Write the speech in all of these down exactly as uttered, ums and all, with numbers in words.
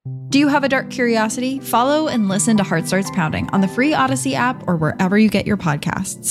Do you have a dark curiosity? Follow and listen to Heart Starts Pounding on the free Odyssey app or wherever you get your podcasts.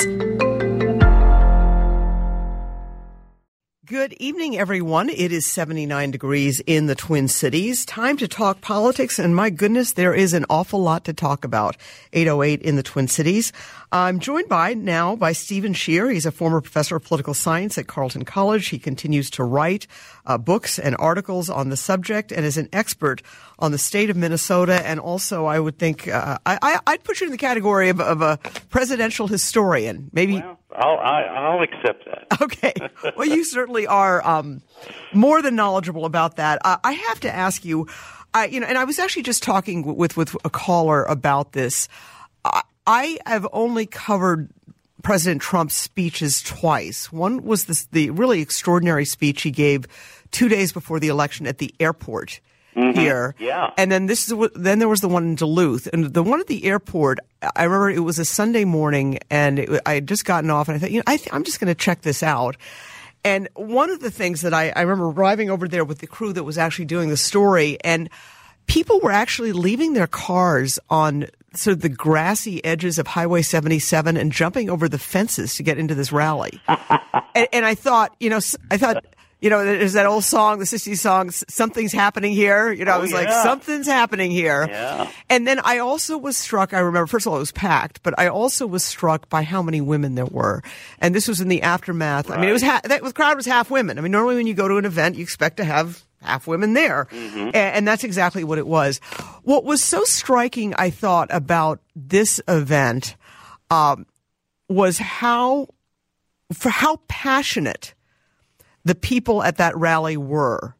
Good evening, everyone. It is seventy-nine degrees in the Twin Cities. Time to talk politics, and my goodness, there is an awful lot to talk about. eight oh eight in the Twin Cities. I'm joined by now by Stephen Scheer. He's a former professor of political science at Carleton College. He continues to write uh, books and articles on the subject and is an expert on the state of Minnesota. And also, I would think uh, I, I'd put you in the category of, of a presidential historian. Maybe. Well, I'll, I, I'll accept that. Okay. Well, you certainly are um, more than knowledgeable about that. Uh, I have to ask you, I, you know, and I was actually just talking with with a caller about this. I, I have only covered President Trump's speeches twice. One was this, the really extraordinary speech he gave two days before the election at the airport. Mm-hmm. Here, yeah, and then this is then there was the one in Duluth, and the one at the airport. I remember it was a Sunday morning, and it, I had just gotten off, and I thought, you know, I th- I'm just going to check this out. And one of the things that I, I remember arriving over there with the crew that was actually doing the story, and people were actually leaving their cars on sort of the grassy edges of Highway seventy-seven and jumping over the fences to get into this rally. and, and I thought, you know, I thought. You know, there's that old song, the sixties song, Something's Happening Here. You know, oh, I was yeah. like, something's happening here. Yeah. And then I also was struck, I remember, first of all, it was packed, but I also was struck by how many women there were. And this was in the aftermath. Right. I mean, it was ha- that the crowd was half women. I mean, normally when you go to an event, you expect to have half women there. Mm-hmm. And, and that's exactly what it was. What was so striking, I thought, about this event um, was how, for how passionate the people at that rally were,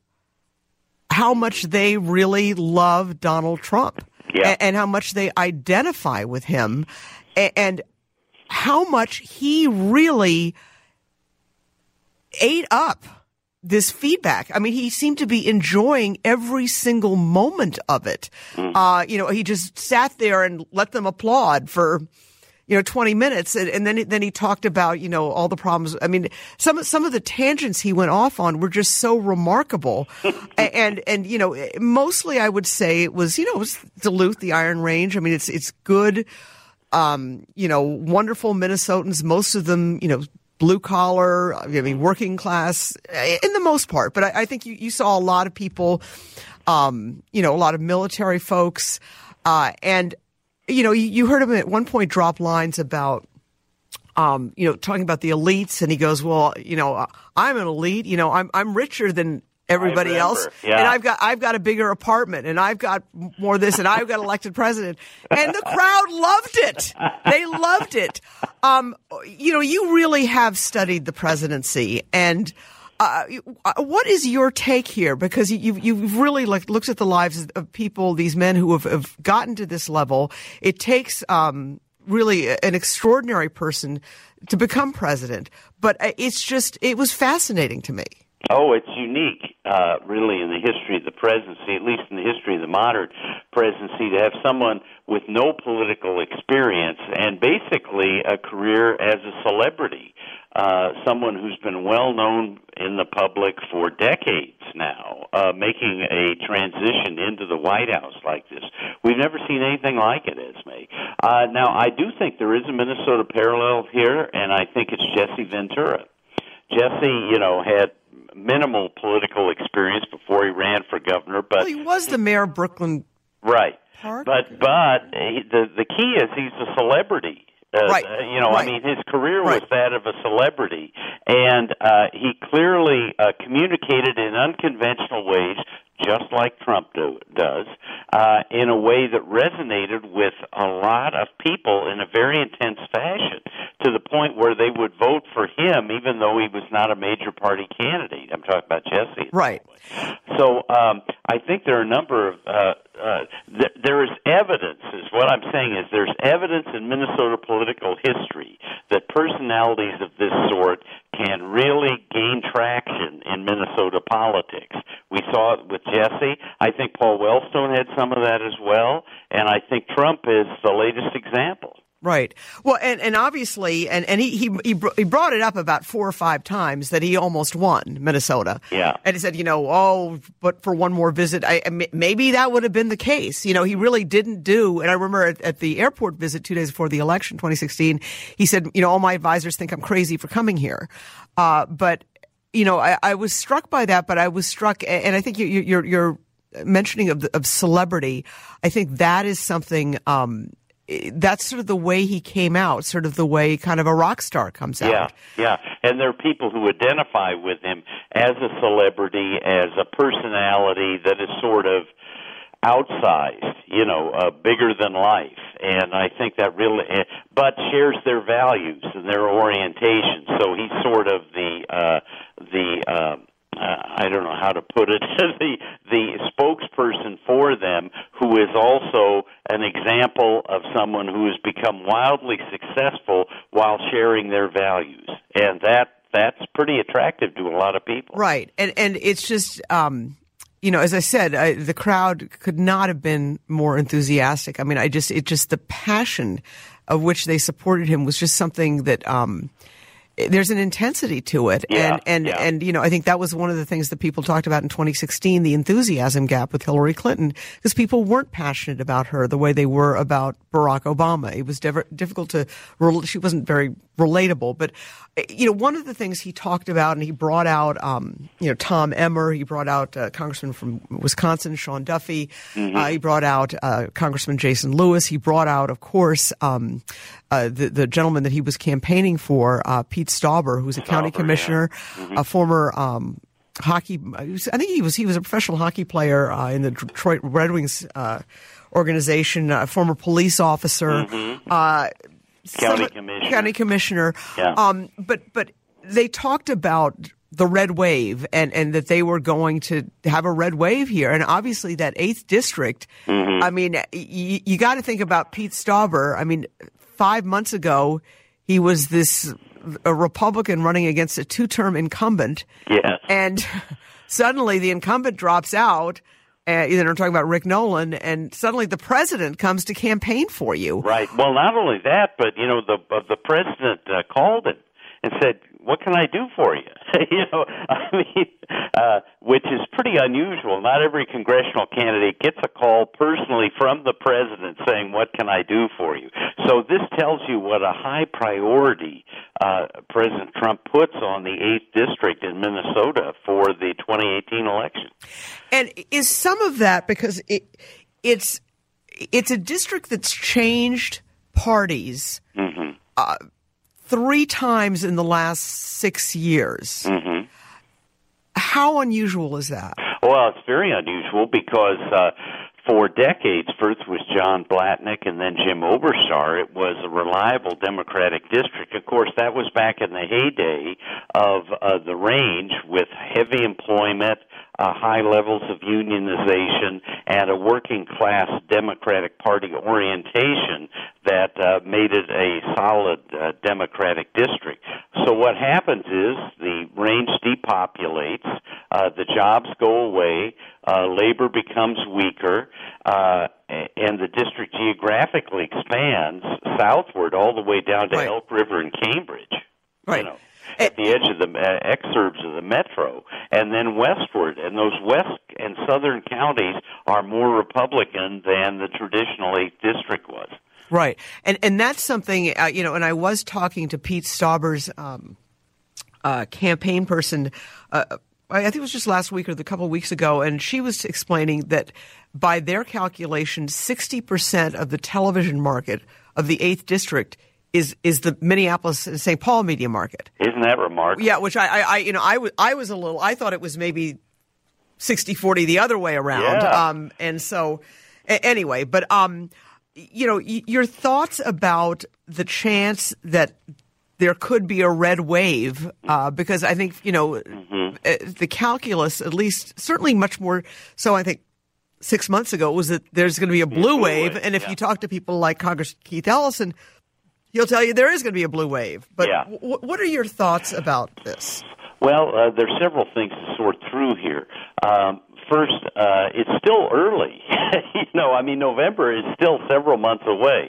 how much they really love Donald Trump, yeah. and, and how much they identify with him, and, and how much he really ate up this feedback. I mean, he seemed to be enjoying every single moment of it. Mm. Uh, you know, he just sat there and let them applaud for, you know, twenty minutes. And, and then, then he talked about, you know, all the problems. I mean, some, some of the tangents he went off on were just so remarkable. and, and, you know, mostly I would say it was, you know, it was Duluth, the Iron Range. I mean, it's, it's good, um, you know, wonderful Minnesotans, most of them, you know, blue collar, I mean, working class in the most part. But I, I think you, you saw a lot of people, um, you know, a lot of military folks, uh, and, you know, you, you heard him at one point drop lines about, um, you know, talking about the elites, and he goes, "Well, you know, I'm an elite. You know, I'm I'm richer than everybody else, yeah. and I've got I've got a bigger apartment, and I've got more this, and I've got elected president." And the crowd loved it. They loved it. Um, you know, you really have studied the presidency, and Uh, what is your take here? Because you've, you've really like looked at the lives of people, these men who have, have gotten to this level. It takes um, really an extraordinary person to become president. But it's just, it was fascinating to me. Oh, it's unique, uh, really, in the history of the presidency, at least in the history of the modern presidency, to have someone with no political experience and basically a career as a celebrity, uh, someone who's been well known in the public for decades now, uh, making a transition into the White House like this. We've never seen anything like it, Esme. Uh, now, I do think there is a Minnesota parallel here, and I think it's Jesse Ventura. Jesse, you know, had minimal political experience before he ran for governor, but well, he was the mayor of Brooklyn, right? Park? But but he, the the key is he's a celebrity. Uh, right. Uh, you know, right. I mean, his career right. was that of a celebrity, and uh, he clearly uh, communicated in unconventional ways, just like Trump do, does, uh, in a way that resonated with a lot of people in a very intense fashion, to the point where they would vote for him even though he was not a major party candidate. I'm talking about Jesse. Right. So um, I think there are a number of uh, uh, th- there is evidence, is what I'm saying is there's evidence in Minnesota political history that personalities of this sort can really gain traction in Minnesota politics. We saw it with Jesse. I think Paul Wellstone had some of that as well, and I think Trump is the latest example. Right. Well, and, and obviously, and, and he, he he he brought it up about four or five times that he almost won Minnesota. Yeah. And he said, you know, oh, but for one more visit, I, maybe that would have been the case. You know, he really didn't do, and I remember at, at the airport visit two days before the election, twenty sixteen, he said, you know, all my advisors think I'm crazy for coming here. Uh, but, you know, I, I was struck by that, but I was struck, and I think you, you're, you're mentioning of, of celebrity, I think that is something, um, that's sort of the way he came out, sort of the way kind of a rock star comes out. Yeah, yeah. And there are people who identify with him as a celebrity, as a personality that is sort of outsized, you know, uh, bigger than life. And I think that really, but shares their values and their orientation. So he's sort of the, uh, the, uh, Uh, I don't know how to put it, the the spokesperson for them, who is also an example of someone who has become wildly successful while sharing their values. And that that's pretty attractive to a lot of people. Right. And and it's just, um, you know, as I said, I, the crowd could not have been more enthusiastic. I mean, I just, it just, the passion of which they supported him was just something that, um, there's an intensity to it. Yeah, and, and, yeah. and, you know, I think that was one of the things that people talked about in twenty sixteen, the enthusiasm gap with Hillary Clinton, because people weren't passionate about her the way they were about Barack Obama. It was diff- difficult to, she wasn't very relatable. But, you know, one of the things he talked about, and he brought out, um, you know, Tom Emmer, he brought out uh, Congressman from Wisconsin, Sean Duffy, mm-hmm. uh, he brought out uh, Congressman Jason Lewis, he brought out, of course, um, uh, the, the gentleman that he was campaigning for, uh, Pete Stauber, who's a county Stauber, commissioner, yeah. mm-hmm. a former um, hockey. I think he was he was a professional hockey player uh, in the Detroit Red Wings uh, organization, a former police officer, mm-hmm. uh, county some, commissioner. County commissioner. Yeah. Um, but but they talked about the red wave and, and that they were going to have a red wave here, and obviously that eighth district. Mm-hmm. I mean, y- you got to think about Pete Stauber. I mean, five months ago, he was this a Republican running against a two-term incumbent. Yes. And suddenly the incumbent drops out. Uh, you know, I'm talking about Rick Nolan, and suddenly the president comes to campaign for you. Right. Well, not only that, but, you know, the uh, the president uh, called him and said, what can I do for you? you know, I mean, uh, which is pretty unusual. Not every congressional candidate gets a call personally from the president saying, what can I do for you? So this tells you what a high priority uh, President Trump puts on the eighth district in Minnesota for the twenty eighteen election. And is some of that because it, it's it's a district that's changed parties Mm-hmm. uh, three times in the last six years. Mm-hmm. How unusual is that? Well, it's very unusual because uh, for decades, first was John Blatnick and then Jim Oberstar. It was a reliable Democratic district. Of course, that was back in the heyday of uh, the range with heavy employment, uh, high levels of unionization, and a working-class Democratic Party orientation that uh, made it a solid uh, Democratic district. So what happens is the range depopulates, uh, the jobs go away, uh, labor becomes weaker, uh, and the district geographically expands southward all the way down to right. Elk River and Cambridge. Right. You know, at the edge of the uh, exurbs of the metro, and then westward. And those west and southern counties are more Republican than the traditional eighth district was. Right. And and that's something, uh, you know, and I was talking to Pete Stauber's um, uh, campaign person, uh, I think it was just last week or a couple of weeks ago, and she was explaining that by their calculation, sixty percent of the television market of the eighth district is is the Minneapolis and Saint Paul media market. Isn't that remarkable? Yeah, which I, I, I you know, I was, I was a little, I thought it was maybe sixty forty the other way around. Yeah. Um, and so, a- anyway, but, um, you know, y- your thoughts about the chance that there could be a red wave, uh, because I think, you know, mm-hmm. uh, the calculus, at least certainly much more so, I think, six months ago, was that there's going to be a blue, blue wave. wave. And if yeah. you talk to people like Congress Keith Ellison, he'll tell you there is going to be a blue wave. But yeah. w- what are your thoughts about this? Well, uh, there's several things to sort through here. Um, first, uh, it's still early. you know, I mean, November is still several months away.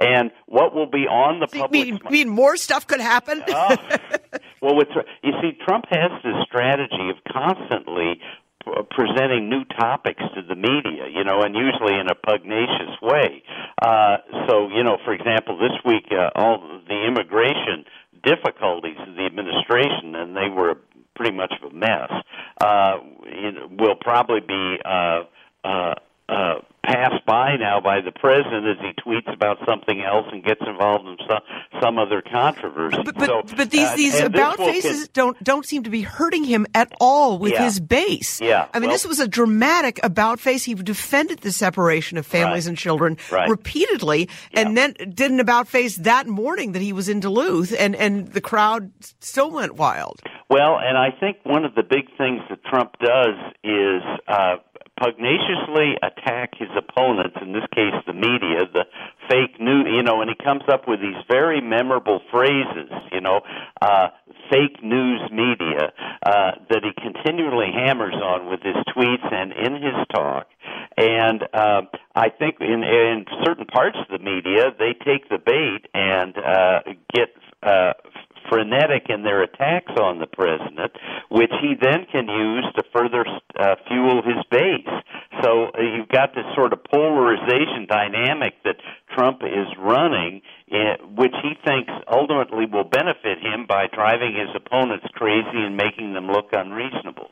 And what will be on the so public? You mean, mean more stuff could happen? oh, well, with, you see, Trump has this strategy of constantly presenting new topics to the media, you know, and usually in a pugnacious way. Uh, so, you know, for example, this week, uh, all the immigration difficulties of the administration, and they were pretty much of a mess, uh, it will probably be uh, uh, uh, passed by now by the president as he tweets about something else and gets involved in some, some other controversy. But, but, so, but these, uh, these about faces con- don't don't seem to be hurting him at all with yeah. his base. Yeah. I mean, well, this was a dramatic about face. He defended the separation of families right. and children right. repeatedly, yeah. and then did an about face that morning that he was in Duluth, and, and the crowd still went wild. Well, and I think one of the big things that Trump does is uh, pugnaciously attack his opponents, in this case the media, the fake news, you know, and he comes up with these very memorable phrases, you know, uh, fake news media, uh, that he continually hammers on with his tweets and in his talk. And uh, I think in, in certain parts of the media, they take the bait and uh, get uh, frenetic in their attacks on the president, which he then can use to further uh, fuel his base. So uh, you've got this sort of polarization dynamic that Trump is running, uh, which he thinks ultimately will benefit him by driving his opponents crazy and making them look unreasonable.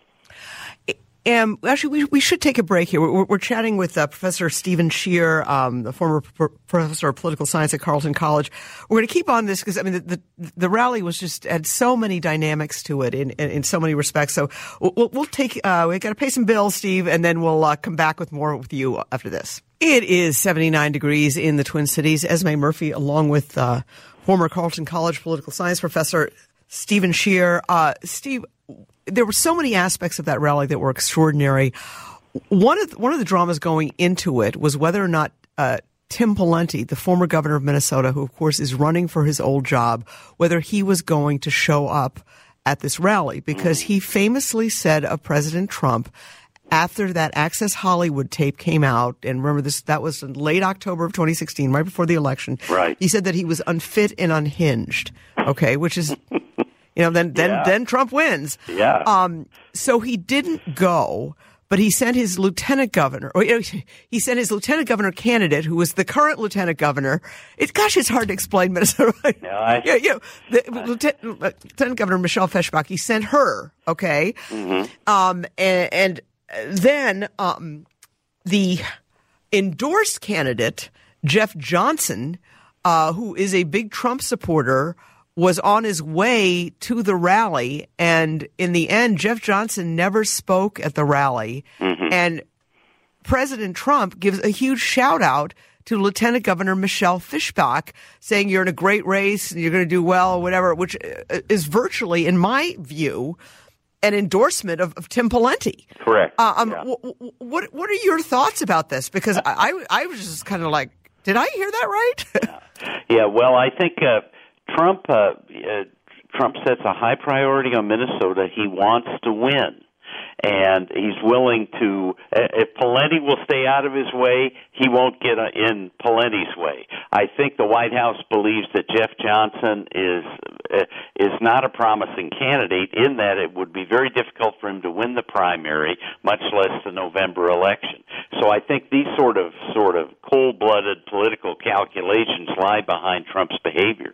Um, actually, we we should take a break here. We're, we're chatting with uh, Professor Stephen Scheer, um, the former pr- professor of political science at Carleton College. We're going to keep on this because I mean the, the the rally was just had so many dynamics to it in in, in so many respects. So we'll, we'll take uh, we got to pay some bills, Steve, and then we'll uh, come back with more with you after this. It is seventy-nine degrees in the Twin Cities. Esme Murphy, along with uh, former Carleton College political science professor Stephen Scheer. Uh, Steve. There were so many aspects of that rally that were extraordinary. One of the, one of the dramas going into it was whether or not uh, Tim Pawlenty, the former governor of Minnesota, who of course is running for his old job, whether he was going to show up at this rally, because he famously said of President Trump after that Access Hollywood tape came out, and remember this, that was in late October of twenty sixteen, right before the election. Right. He said that he was unfit and unhinged. Okay, which is. You know, then then yeah. then Trump wins. Yeah. Um. So he didn't go, but he sent his lieutenant governor. Or, you know, he sent his lieutenant governor candidate, who was the current lieutenant governor. It, gosh, it's hard to explain Minnesota. No, I, yeah, yeah. The I, lieutenant, lieutenant governor Michelle Feshbach. He sent her. Okay. Mm-hmm. Um. And, and then um, the endorsed candidate Jeff Johnson, uh, who is a big Trump supporter, was on his way to the rally, and in the end, Jeff Johnson never spoke at the rally. Mm-hmm. And President Trump gives a huge shout out to Lieutenant Governor Michelle Fishbach, saying you're in a great race and you're going to do well, or whatever, which is virtually, in my view, an endorsement of, of Tim Pawlenty. Correct. Uh, um, yeah. w- w- what What are your thoughts about this? Because I, I, I was just kind of like, did I hear that right? yeah. yeah. Well, I think. Uh, Trump uh, uh, Trump sets a high priority on Minnesota. He wants to win, and he's willing to. Uh, if Pawlenty will stay out of his way, he won't get uh, in Pawlenty's way. I think the White House believes that Jeff Johnson is uh, is not a promising candidate, in that it would be very difficult for him to win the primary, much less the November election. So I think these sort of sort of cold-blooded political calculations lie behind Trump's behavior.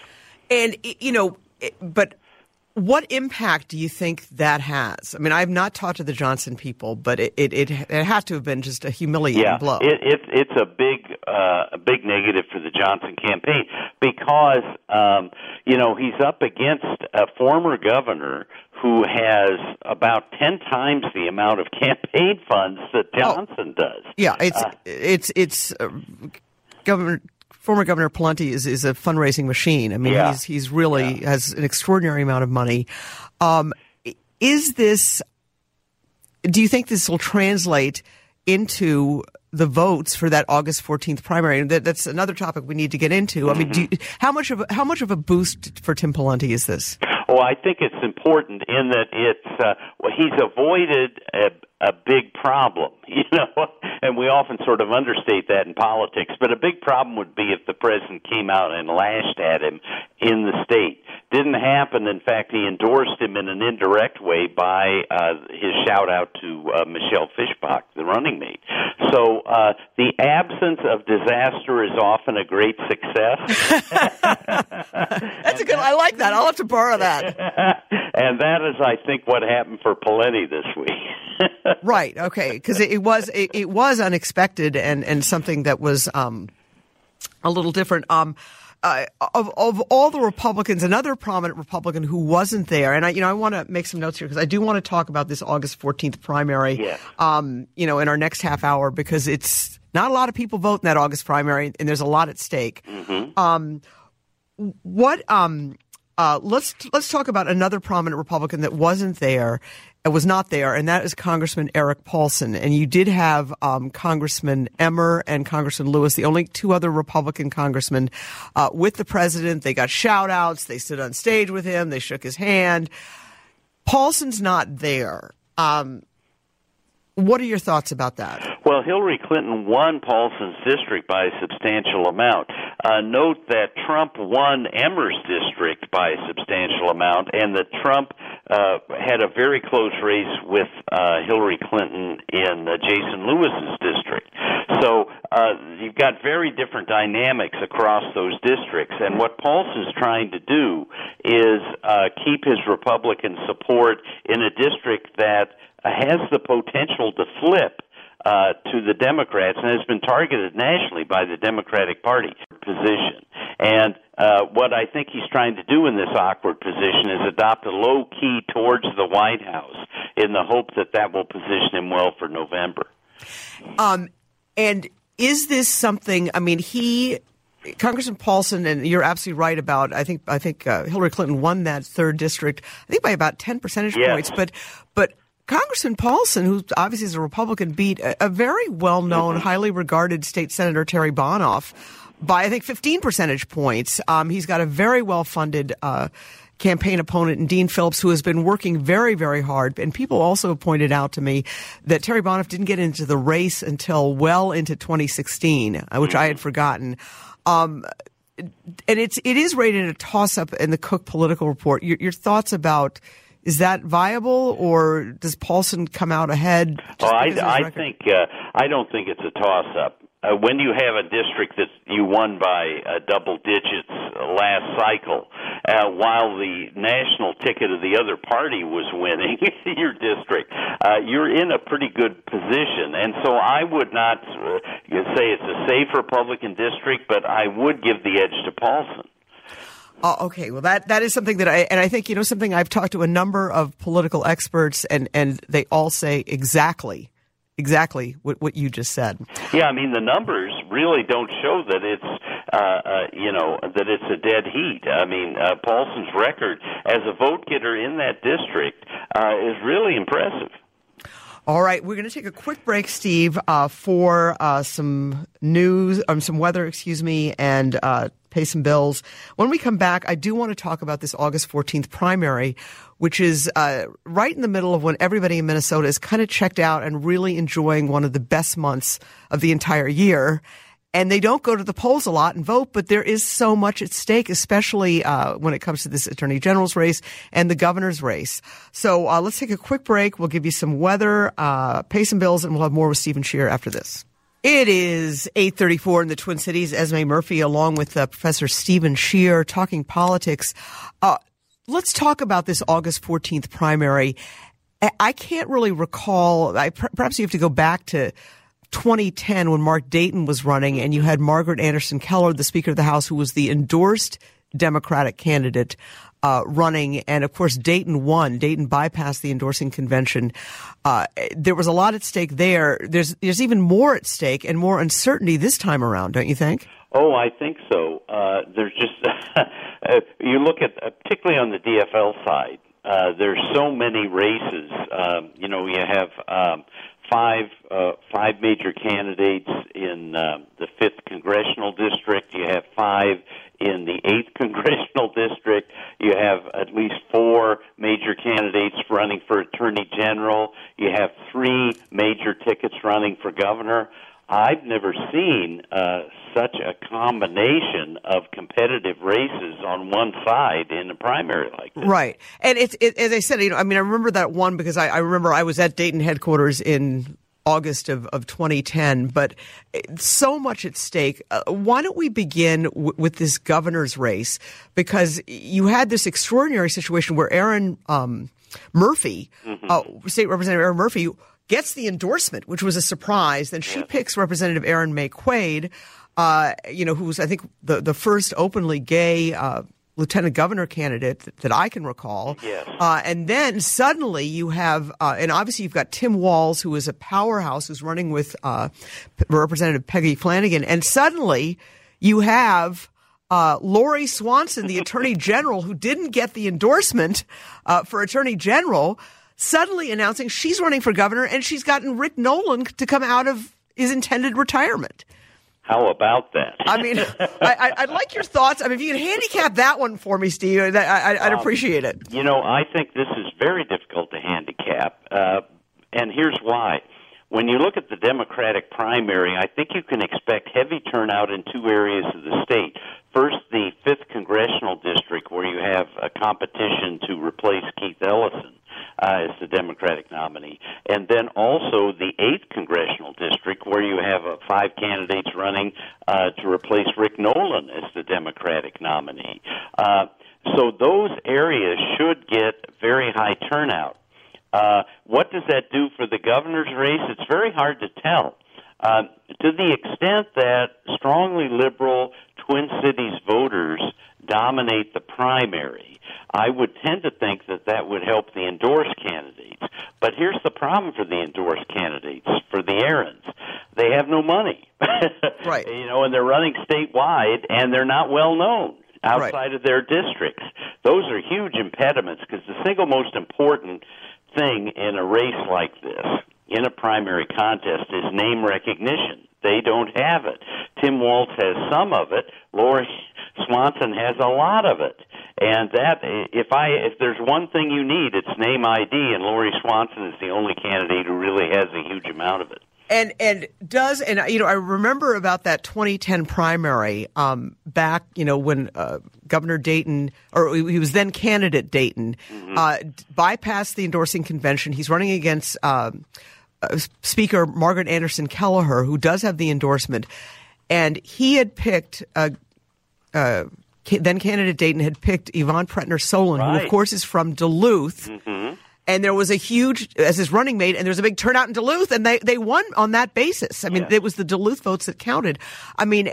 And, you know, but what impact do you think that has? I mean, I've not talked to the Johnson people, but it it, it, it had to have been just a humiliating yeah, blow. It, it, it's a big uh, a big negative for the Johnson campaign because, um, you know, he's up against a former governor who has about ten times the amount of campaign funds that Johnson oh, does. Yeah, it's uh, it's it's uh, Governor. Former Governor Pawlenty is, is a fundraising machine. I mean, yeah. he's he's really yeah. has an extraordinary amount of money. Um, is this? Do you think this will translate into the votes for that August fourteenth primary? And that, that's another topic we need to get into. I mean, do you, how much of a, how much of a boost for Tim Pawlenty is this? Oh, I think it's important in that it's uh, well, he's avoided a, a big problem, you know, and we often sort of understate that in politics. But a big problem would be if the president came out and lashed at him in the state. Didn't happen. In fact, he endorsed him in an indirect way by uh, his shout out to uh, Michelle Fischbach, the running mate. So uh, the absence of disaster is often a great success. That's a good. I like that. I'll have to borrow that. And that is, I think, what happened for Pawlenty this week. Right. Okay. Because it, it was it, it was unexpected and, and something that was um, a little different. Um, uh, of of all the Republicans, another prominent Republican who wasn't there, and I you know I want to make some notes here because I do want to talk about this August fourteenth primary. Yeah. Um, you know, in our next half hour because it's not a lot of people vote in that August primary, and there's a lot at stake. Mm-hmm. Um, what um. Uh, let's let's talk about another prominent Republican that wasn't there, uh, was not there, and that is Congressman Erik Paulsen. And you did have um, Congressman Emmer and Congressman Lewis, the only two other Republican congressmen, uh, with the president. They got shout outs. They stood on stage with him. They shook his hand. Paulsen's not there. Um, what are your thoughts about that? Well, Hillary Clinton won Paulsen's district by a substantial amount. Uh, note that Trump won Emmer's district by a substantial amount, and that Trump uh, had a very close race with uh, Hillary Clinton in uh, Jason Lewis's district. So uh, you've got very different dynamics across those districts, and what Paulsen's trying to do is uh, keep his Republican support in a district that has the potential to flip uh, to the Democrats and has been targeted nationally by the Democratic Party position. And uh, what I think he's trying to do in this awkward position is adopt a low key towards the White House in the hope that that will position him well for November. Um, and is this something, I mean, he... Congressman Paulsen, and you're absolutely right about, I think I think uh, Hillary Clinton won that third district, I think by about ten percentage yes. points, but but Congressman Paulsen, who obviously is a Republican, beat a, a very well-known, mm-hmm. highly regarded state senator, Terry Bonoff, by, I think, fifteen percentage points. Um, he's got a very well-funded uh, campaign opponent in Dean Phillips, who has been working very, very hard. And people also pointed out to me that Terry Bonoff didn't get into the race until well into twenty sixteen, uh, which mm-hmm. I had forgotten. Um, and it's it is rated a toss-up in the Cook Political Report. Your, your thoughts about... Is that viable, or does Paulsen come out ahead? Oh, I, I think uh, I don't think it's a toss-up. Uh, when you have a district that you won by uh, double digits last cycle, uh, while the national ticket of the other party was winning your district, uh, you're in a pretty good position. And so I would not uh, say it's a safe Republican district, but I would give the edge to Paulsen. Oh, okay. Well, that, that is something that I, and I think, you know, something I've talked to a number of political experts, and, and they all say exactly, exactly what, what you just said. Yeah, I mean, the numbers really don't show that it's, uh, uh, you know, that it's a dead heat. I mean, uh, Paulsen's record as a vote getter in that district uh, is really impressive. All right, we're going to take a quick break, Steve, uh, for uh, some news, um, some weather, excuse me, and uh, pay some bills. When we come back, I do want to talk about this August fourteenth primary, which is uh, right in the middle of when everybody in Minnesota is kind of checked out and really enjoying one of the best months of the entire year. And they don't go to the polls a lot and vote, but there is so much at stake, especially uh, when it comes to this attorney general's race and the governor's race. So uh, let's take a quick break. We'll give you some weather, uh, pay some bills, and we'll have more with Stephen Scheer after this. It is eight thirty-four in the Twin Cities. Esme Murphy, along with uh, Professor Stephen Scheer, talking politics. Uh, let's talk about this August fourteenth primary. I can't really recall. I, perhaps you have to go back to twenty ten when Mark Dayton was running, and you had Margaret Anderson Keller, the Speaker of the House, who was the endorsed Democratic candidate uh, running. And, of course, Dayton won. Dayton bypassed the endorsing convention. Uh, there was a lot at stake there. There's there's even more at stake and more uncertainty this time around, don't you think? Oh, I think so. Uh, there's just you look at, uh, particularly on the D F L side, uh, there's so many races. Um, you know, you have um, five uh, five major candidates in uh, the fifth congressional district. You have five in the eighth congressional district. You have at least four major candidates running for attorney general. You have three major tickets running for governor. I've never seen uh, such a combination of competitive races on one side in a primary like this. Right. And it's, it, as I said, you know, I mean, I remember that one because I, I remember I was at Dayton headquarters in August of, of twenty ten, but so much at stake. Uh, why don't we begin w- with this governor's race? Because you had this extraordinary situation where Erin um, Murphy, mm-hmm. uh, State Representative Erin Murphy, gets the endorsement, which was a surprise. Then she yes. picks Representative Erin May Quaid, uh, you know, who's, I think, the, the first openly gay uh, lieutenant governor candidate that, that I can recall. Yes. Uh, and then suddenly you have, uh, and obviously you've got Tim Walz, who is a powerhouse, who's running with uh, Representative Peggy Flanagan. And suddenly you have uh, Lori Swanson, the attorney general, who didn't get the endorsement uh, for attorney general, suddenly announcing she's running for governor, and she's gotten Rick Nolan to come out of his intended retirement. How about that? I mean, I, I'd like your thoughts. I mean, if you can handicap that one for me, Steve, I, I'd um, appreciate it. You know, I think this is very difficult to handicap, uh, and here's why. When you look at the Democratic primary, I think you can expect heavy turnout in two areas of the state. First, the fifth congressional district, where you have a competition to replace Keith Ellison uh, as the Democratic nominee. And then also the eighth congressional district, where you have uh, five candidates running uh, to replace Rick Nolan as the Democratic nominee. Uh, so those areas should get very high turnout. Uh, what does that do for the governor's race? It's very hard to tell. Uh, to the extent that strongly liberal Twin Cities voters dominate the primary, I would tend to think that that would help the endorsed candidates. But here's the problem for the endorsed candidates, for the Aarons. They have no money. Right. You know, and they're running statewide, and they're not well known outside right. of their districts. Those are huge impediments, because the single most important thing in a race like this, in a primary contest, is name recognition. They don't have it. Tim Walz has some of it. Lori Swanson has a lot of it. And that, if I, if there's one thing you need, it's name I D, and Lori Swanson is the only candidate who really has a huge amount of it. And and does and you know I remember about that twenty ten primary um, back you know when uh, Governor Dayton, or he was then candidate Dayton, mm-hmm. uh, bypassed the endorsing convention. He's running against um, uh, Speaker Margaret Anderson Kelleher, who does have the endorsement, and he had picked uh, uh, then candidate Dayton had picked Yvonne Pretner Solon, right. who of course is from Duluth. Mm-hmm. And there was a huge, as his running mate, and there was a big turnout in Duluth, and they, they won on that basis. I mean, yes. it was the Duluth votes that counted. I mean,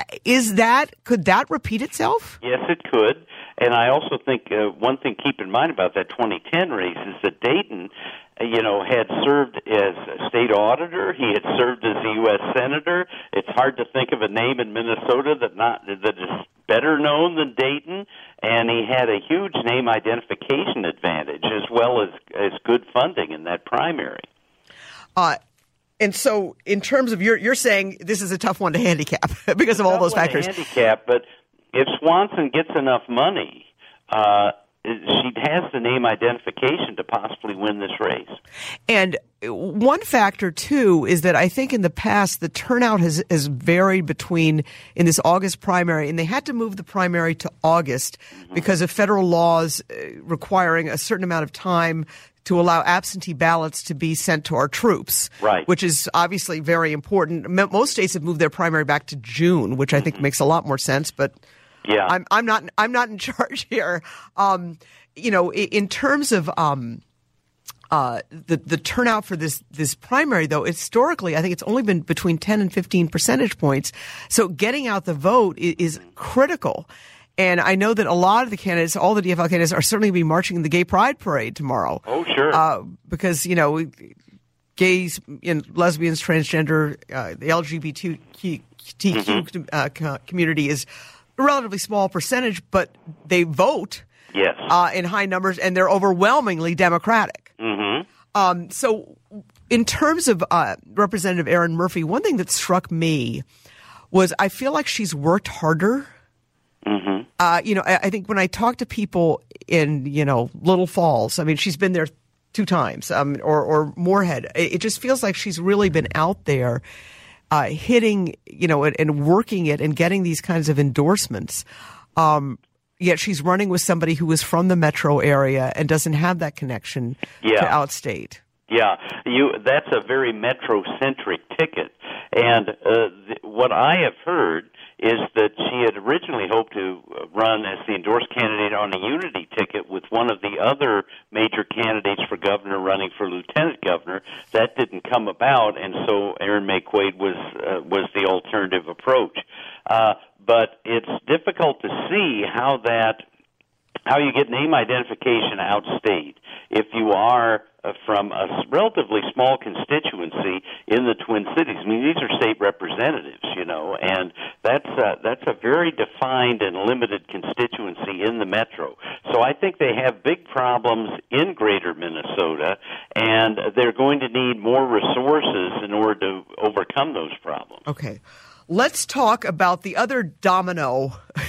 is that, could that repeat itself? Yes, it could. And I also think uh, one thing to keep in mind about that twenty ten race is that Dayton, uh, you know, had served as a state auditor. He had served as a U S senator. It's hard to think of a name in Minnesota that not that is better known than Dayton. And he had a huge name identification advantage, as well as as good funding in that primary. Uh, and so, in terms of your, you're saying this is a tough one to handicap because of all those factors. Handicap, but if Swanson gets enough money, uh, she has the name identification to possibly win this race. And one factor, too, is that I think in the past the turnout has, has varied between in this August primary, and they had to move the primary to August mm-hmm. because of federal laws requiring a certain amount of time to allow absentee ballots to be sent to our troops, right. which is obviously very important. Most states have moved their primary back to June, which I think mm-hmm. makes a lot more sense, but yeah. I'm, I'm not I'm not in charge here. Um, you know, in, in terms of um, uh, the the turnout for this this primary, though, historically, I think it's only been between ten and fifteen percentage points. So getting out the vote is, is critical. And I know that a lot of the candidates, all the D F L candidates, are certainly going to be marching in the Gay Pride Parade tomorrow. Oh, sure. Uh, because, you know, gays, and lesbians, transgender, uh, the L G B T Q mm-hmm. uh, community is a relatively small percentage, but they vote yes. uh, in high numbers, and they're overwhelmingly Democratic. Mm-hmm. Um, so In terms of uh, Representative Erin Murphy, one thing that struck me was I feel like she's worked harder. Mm-hmm. Uh, you know, I, I think when I talk to people in, you know, Little Falls, I mean, she's been there two times, um, or, or Moorhead. It, it just feels like she's really been out there uh, hitting, you know, and, and working it and getting these kinds of endorsements. Um, yet she's running with somebody who is from the metro area and doesn't have that connection yeah. to outstate. Yeah, you. That's a very metro-centric ticket. And uh, th- what I have heard is that she had originally hoped to run as the endorsed candidate on a unity ticket with one of the other major candidates for governor running for lieutenant governor. That didn't come about, and so Erin Maye Quade was uh, was the alternative approach. Uh, but it's difficult to see how that how you get name identification outstate if you are uh, from a relatively small constituency in the Twin Cities. I mean, these are state representatives, you know, and that's uh, that's a very defined and limited constituency in the metro. So I think they have big problems in greater Minnesota, and they're going to need more resources in order to overcome those problems. Okay. Let's talk about the other domino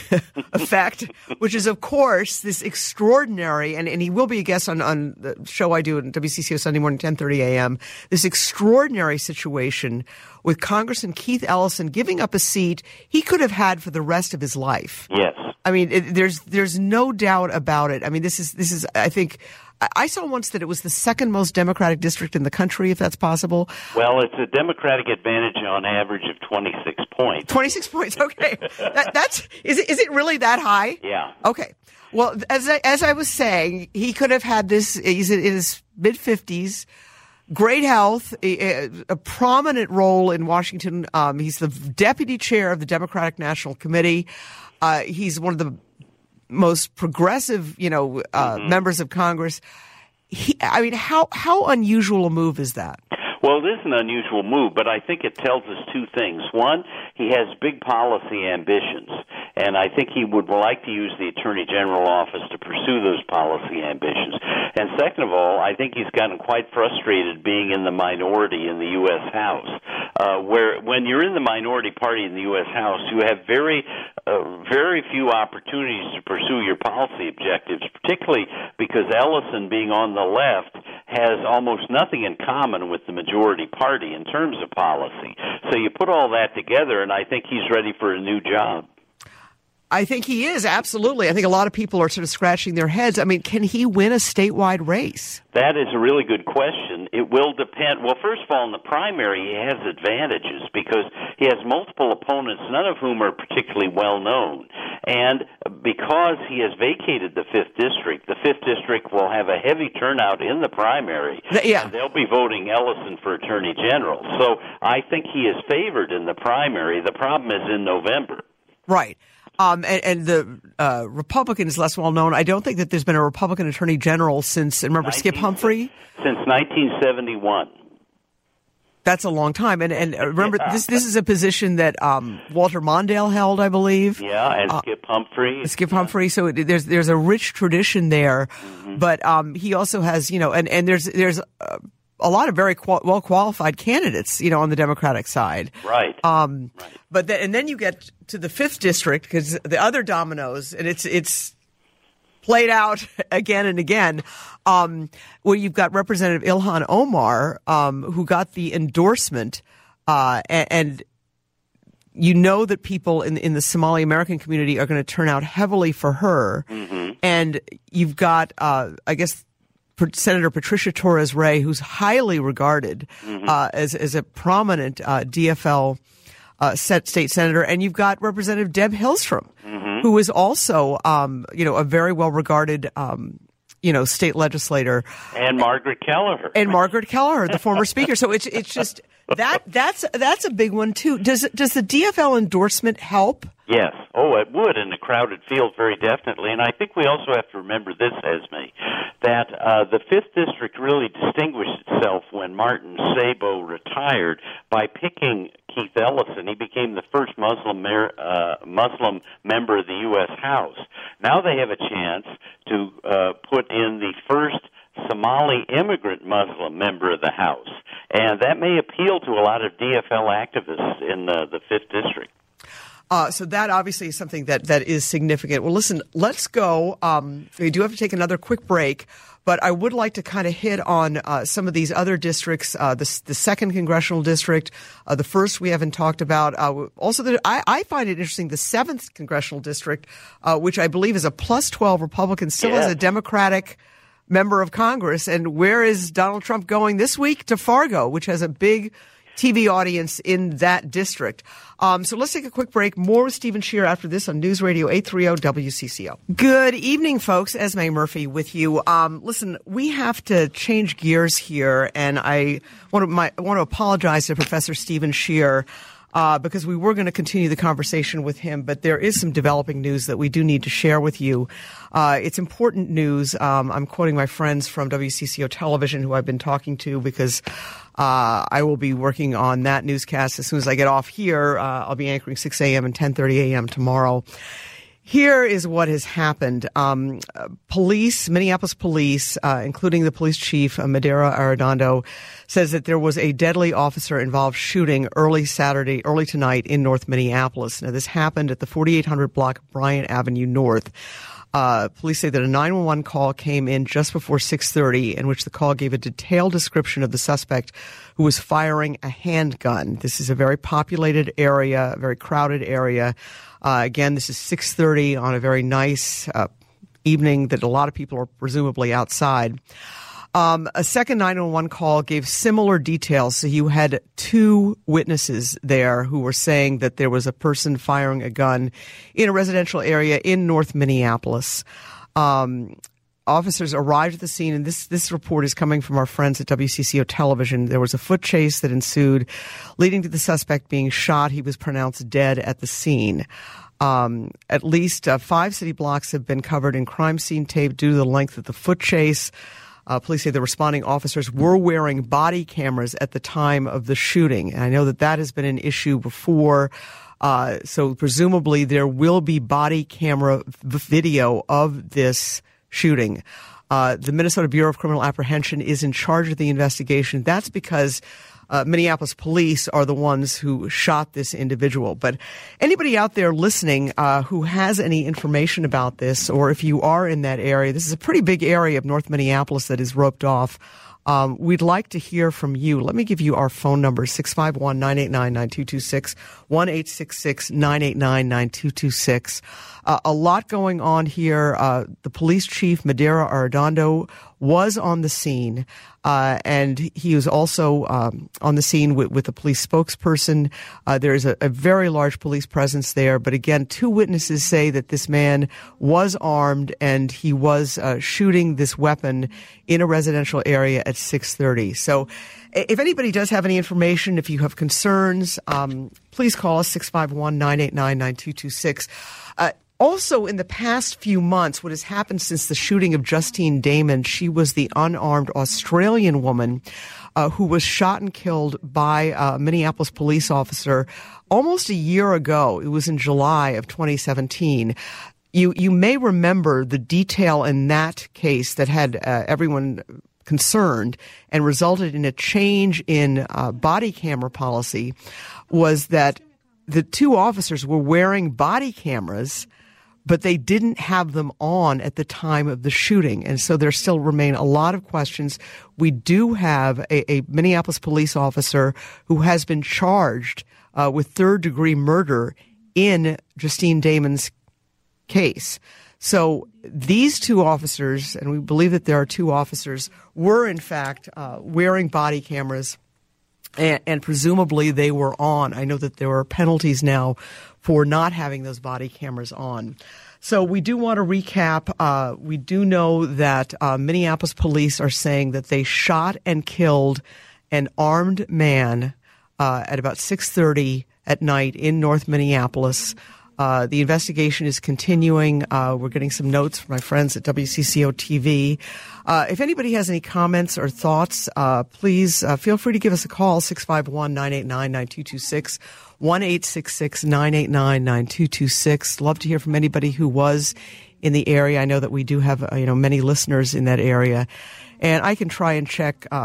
effect, which is, of course, this extraordinary, and, and he will be a guest on, on the show I do at W C C O Sunday morning, ten thirty a.m., this extraordinary situation with Congressman Keith Ellison giving up a seat he could have had for the rest of his life. Yes. I mean, it, there's there's no doubt about it. I mean, this is this is, I think, I saw once that it was the second most Democratic district in the country, if that's possible. Well, it's a Democratic advantage on average of twenty-six points. twenty-six points, okay. that, that's is it, is it really that high? Yeah. Okay. Well, as I, as I was saying, he could have had this, he's in his mid-fifties, great health, a, a prominent role in Washington. Um, he's the deputy chair of the Democratic National Committee. Uh, he's one of the most progressive, you know, uh, mm-hmm. members of Congress. He, I mean, how how unusual a move is that? Well, it is an unusual move, but I think it tells us two things. One, he has big policy ambitions, and I think he would like to use the Attorney General office to pursue those policy ambitions. And second of all, I think he's gotten quite frustrated being in the minority in the U S House, uh, where when you're in the minority party in the U S House, you have very, uh, very few opportunities to pursue your policy objectives, particularly because Ellison, being on the left, has almost nothing in common with the majority party in terms of policy. So you put all that together, and I think he's ready for a new job. I think he is, absolutely. I think a lot of people are sort of scratching their heads. I mean, can he win a statewide race? That is a really good question. It will depend. Well, first of all, in the primary, he has advantages because he has multiple opponents, none of whom are particularly well known. And because he has vacated the fifth District, the fifth District will have a heavy turnout in the primary. Yeah. And they'll be voting Ellison for Attorney General. So I think he is favored in the primary. The problem is in November. Right. Um, and, and the uh, Republican is less well known. I don't think that there's been a Republican Attorney General since, remember, Skip Humphrey? Since nineteen seventy-one. That's a long time. And, and remember, yeah. this this is a position that um, Walter Mondale held, I believe. Yeah, and uh, Skip Humphrey. Skip yeah. Humphrey. So it, there's there's a rich tradition there. Mm-hmm. But um, he also has, you know, and, and there's there's uh, a lot of very qual- well-qualified candidates, you know, on the Democratic side. Right. Um, right. But then, and then you get to the fifth district because the other dominoes, and it's it's played out again and again, um, where you've got Representative Ilhan Omar, um, who got the endorsement, uh, and, and you know that people in in the Somali American community are going to turn out heavily for her, mm-hmm. and you've got, uh, I guess, Senator Patricia Torres Ray, who's highly regarded mm-hmm. uh, as as a prominent uh, D F L uh, set state senator, and you've got Representative Deb Hillstrom, mm-hmm. who is also um, you know a very well regarded um, you know state legislator, and Margaret Kelleher, and Margaret Kelleher, the former speaker. So it's it's just that that's that's a big one too. Does does the D F L endorsement help? Yes. Oh, it would in a crowded field, very definitely. And I think we also have to remember this, Esme, that uh, the fifth District really distinguished itself when Martin Sabo retired by picking Keith Ellison. He became the first Muslim mer- uh, Muslim member of the U S House. Now they have a chance to uh, put in the first Somali immigrant Muslim member of the House. and that may appeal to a lot of D F L activists in the, the fifth District. Uh, so that obviously is something that, that is significant. Well, listen, let's go. Um, we do have to take another quick break, but I would like to kind of hit on uh, some of these other districts, uh, the, the second congressional district, uh, the first we haven't talked about. Uh, also, the, I, I find it interesting, the seventh congressional district, uh, which I believe is a plus twelve Republican, still yeah. has a Democratic member of Congress. And where is Donald Trump going this week? To Fargo, which has a big T V audience in that district. Um, so let's take a quick break. More with Stephen Scheer after this on News Radio eight thirty W C C O. Good evening, folks. Esme Murphy with you. Um, listen, we have to change gears here, and I want to, my, I want to apologize to Professor Stephen Scheer uh, because we were going to continue the conversation with him, but there is some developing news that we do need to share with you. Uh, it's important news. Um, I'm quoting my friends from W C C O Television who I've been talking to because Uh, I will be working on that newscast as soon as I get off here. Uh, I'll be anchoring six a.m. and ten thirty a.m. tomorrow. Here is what has happened. Um, police, Minneapolis police, uh, including the police chief, uh, Madera Arredondo, says that there was a deadly officer-involved shooting early Saturday, early tonight in North Minneapolis. Now, this happened at the forty-eight hundred block of Bryant Avenue North. Uh, police say that a nine one one call came in just before six thirty, in which the call gave a detailed description of the suspect who was firing a handgun. This is a very populated area, a very crowded area. Uh, again, this is six thirty on a very nice uh, evening that a lot of people are presumably outside. Um, a second nine one one call gave similar details. So you had two witnesses there who were saying that there was a person firing a gun in a residential area in North Minneapolis. Um, officers arrived at the scene, and this, this report is coming from our friends at W C C O Television. There was a foot chase that ensued, leading to the suspect being shot. He was pronounced dead at the scene. Um, at least uh, five city blocks have been covered in crime scene tape due to the length of the foot chase. Uh, police say the responding officers were wearing body cameras at the time of the shooting. And I know that that has been an issue before. Uh, so presumably there will be body camera v- video of this shooting. Uh, the Minnesota Bureau of Criminal Apprehension is in charge of the investigation. That's because Uh, Minneapolis police are the ones who shot this individual. But anybody out there listening uh, who has any information about this, or if you are in that area, this is a pretty big area of North Minneapolis that is roped off. Um, we'd like to hear from you. Let me give you our phone number, six five one, nine eight nine, nine two two six, one eight six six, nine eight nine, nine two two six. Uh, a lot going on here. Uh, the police chief, Madera Arredondo, was on the scene, uh, and he was also um, on the scene with, with the police spokesperson. Uh, there is a, a very large police presence there, but again, two witnesses say that this man was armed and he was uh, shooting this weapon in a residential area at six thirty. So if anybody does have any information, if you have concerns, um, please call us, six five one, nine eight nine, nine two two six. Uh, Also, in the past few months, what has happened since the shooting of Justine Damon, she was the unarmed Australian woman uh, who was shot and killed by a Minneapolis police officer almost a year ago. It was in July of twenty seventeen. You you may remember the detail in that case that had uh, everyone concerned and resulted in a change in uh, body camera policy was that the two officers were wearing body cameras, but they didn't have them on at the time of the shooting. And so there still remain a lot of questions. We do have a, a Minneapolis police officer who has been charged uh, with third-degree murder in Justine Damon's case. So these two officers, and we believe that there are two officers, were in fact uh, wearing body cameras, and, and presumably they were on. I know that there are penalties now for not having those body cameras on. So we do want to recap. Uh, we do know that uh, Minneapolis police are saying that they shot and killed an armed man uh, at about six thirty at night in North Minneapolis. Uh, the investigation is continuing. Uh, we're getting some notes from my friends at W C C O T V. Uh, if anybody has any comments or thoughts, uh, please uh, feel free to give us a call, six five one, nine eight nine, nine two two six, one eight six six, nine eight nine, nine two two six. Love to hear from anybody who was in the area. I know that we do have uh, you know many listeners in that area. And I can try and check uh,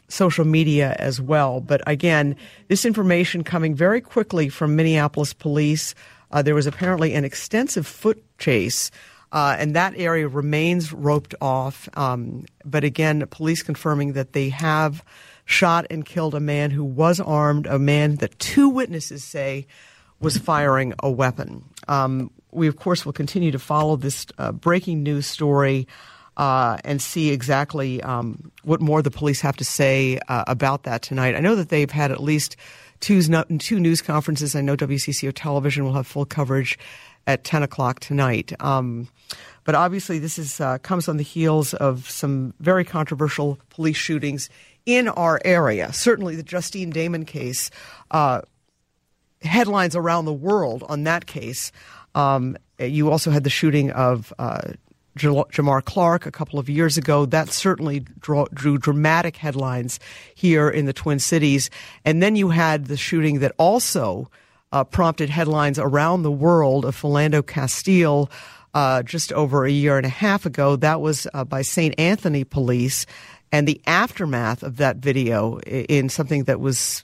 social media as well. But again, this information coming very quickly from Minneapolis police. Uh, there was apparently an extensive foot chase, uh, and that area remains roped off. Um, but again, police confirming that they have shot and killed a man who was armed, a man that two witnesses say was firing a weapon. Um, we, of course, will continue to follow this uh, breaking news story uh, and see exactly um, what more the police have to say uh, about that tonight. I know that they've had at least two, two news conferences. I know W C C O Television will have full coverage at ten o'clock tonight. Um, but obviously this is uh, comes on the heels of some very controversial police shootings in our area. Certainly the Justine Damon case, uh, headlines around the world on that case. Um, you also had the shooting of uh, Jamar Clark a couple of years ago. That certainly draw, drew dramatic headlines here in the Twin Cities. And then you had the shooting that also uh, prompted headlines around the world of Philando Castile uh, just over a year and a half ago. That was uh, by Saint Anthony Police. And the aftermath of that video in something that was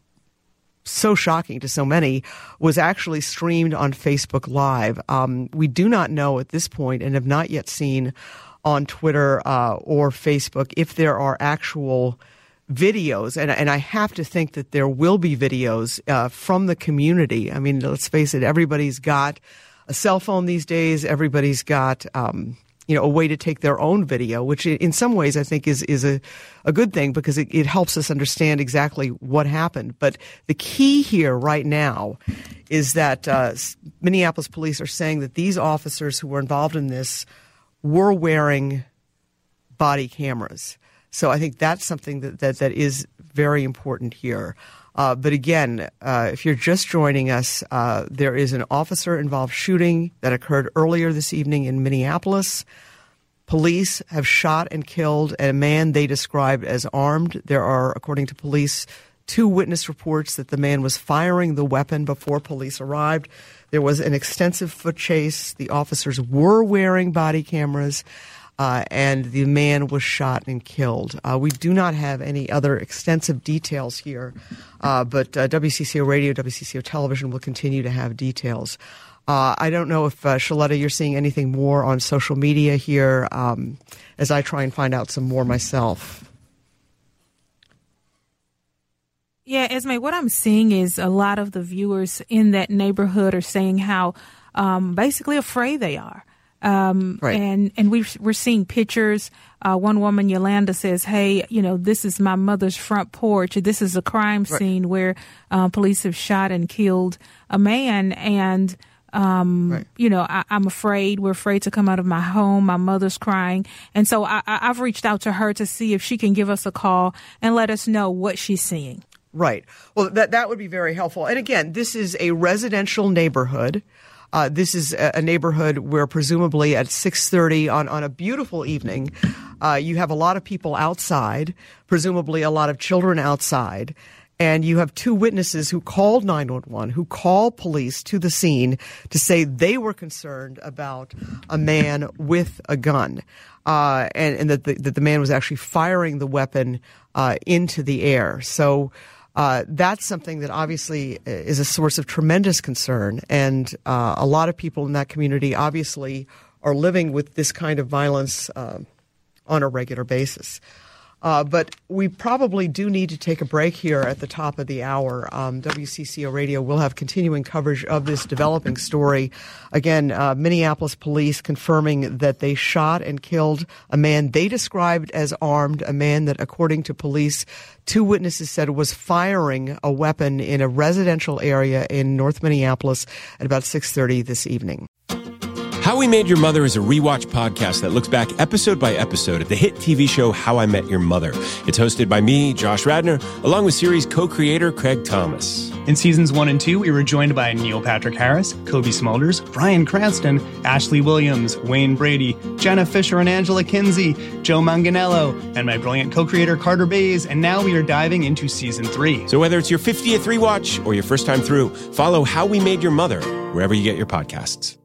so shocking to so many was actually streamed on Facebook Live. Um, we do not know at this point and have not yet seen on Twitter uh, or Facebook if there are actual videos. And, and I have to think that there will be videos uh, from the community. I mean, let's face it, everybody's got a cell phone these days. Everybody's got um, you know, a way to take their own video, which in some ways I think is, is a, a good thing because it, it helps us understand exactly what happened. But the key here right now is that uh, Minneapolis police are saying that these officers who were involved in this were wearing body cameras. So I think that's something that, that, that is very important here. Uh, but again, uh, if you're just joining us, uh, there is an officer-involved shooting that occurred earlier this evening in Minneapolis. Police have shot and killed a man they described as armed. There are, according to police, two witness reports that the man was firing the weapon before police arrived. There was an extensive foot chase. The officers were wearing body cameras. Uh, and the man was shot and killed. Uh, we do not have any other extensive details here, uh, but uh, W C C O Radio, W C C O Television will continue to have details. Uh, I don't know if, uh, Shaletta, you're seeing anything more on social media here um, as I try and find out some more myself. Yeah, Esme, what I'm seeing is a lot of the viewers in that neighborhood are saying how um, basically afraid they are. Um, right. And, and we, we're seeing pictures. Uh, one woman, Yolanda, says, hey, you know, this is my mother's front porch. This is a crime scene right. where uh, police have shot and killed a man. And, um, right. you know, I, I'm afraid. We're afraid to come out of my home. My mother's crying. And so I, I've reached out to her to see if she can give us a call and let us know what she's seeing. Right. Well, that, that would be very helpful. And again, this is a residential neighborhood. Uh, this is a neighborhood where presumably at six thirty on, on a beautiful evening, uh, you have a lot of people outside, presumably a lot of children outside, and you have two witnesses who called nine one one, who called police to the scene to say they were concerned about a man with a gun, uh, and, and that, the, that the man was actually firing the weapon uh, into the air. So Uh, that's something that obviously is a source of tremendous concern. And uh, a lot of people in that community obviously are living with this kind of violence uh, on a regular basis. Uh, but we probably do need to take a break here at the top of the hour. Um, W C C O Radio will have continuing coverage of this developing story. Again, uh, Minneapolis police confirming that they shot and killed a man they described as armed, a man that, according to police, two witnesses said was firing a weapon in a residential area in North Minneapolis at about six thirty this evening. How We Made Your Mother is a rewatch podcast that looks back episode by episode at the hit T V show How I Met Your Mother. It's hosted by me, Josh Radnor, along with series co-creator Craig Thomas. In seasons one and two, we were joined by Neil Patrick Harris, Kobe Smulders, Bryan Cranston, Ashley Williams, Wayne Brady, Jenna Fisher and Angela Kinsey, Joe Manganiello, and my brilliant co-creator Carter Bays, and now we are diving into season three. So whether it's your fiftieth rewatch or your first time through, follow How We Made Your Mother wherever you get your podcasts.